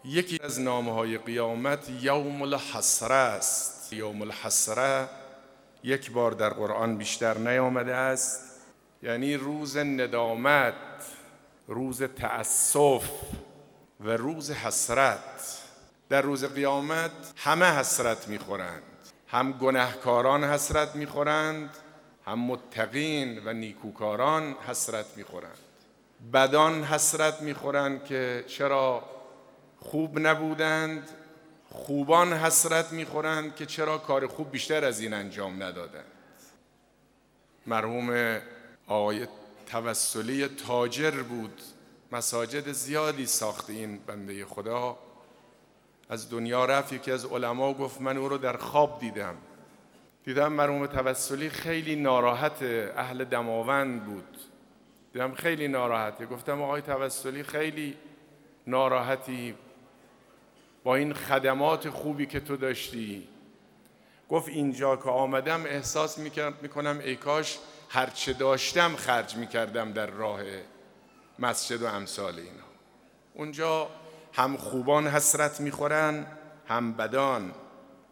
یکی از نامه‌های قیامت یوم الحسره است. یوم الحسره یک بار در قرآن بیشتر نیامده است، یعنی روز ندامت، روز تأسف و روز حسرت. در روز قیامت همه حسرت میخورند، هم گناهکاران حسرت میخورند، هم متقین و نیکوکاران حسرت میخورند. بدان حسرت میخورند که چرا خوب نبودند، خوبان حسرت میخورند که چرا کار خوب بیشتر از این انجام ندادند. مرحوم آقای توسلی تاجر بود، مساجد زیادی ساخت این بنده خدا. از دنیا رفت. یکی از علما گفت من او رو در خواب دیدم مرحوم توسلی خیلی ناراحت، اهل دماوند بود. دیدم خیلی ناراحته. گفتم آقای توسلی خیلی ناراحتی با این خدمات خوبی که تو داشتی؟ گفت اینجا که آمدم احساس میکنم ای کاش هرچه داشتم خرج میکردم در راه مسجد و امثال اینا. اونجا هم خوبان حسرت میخورن هم بدان.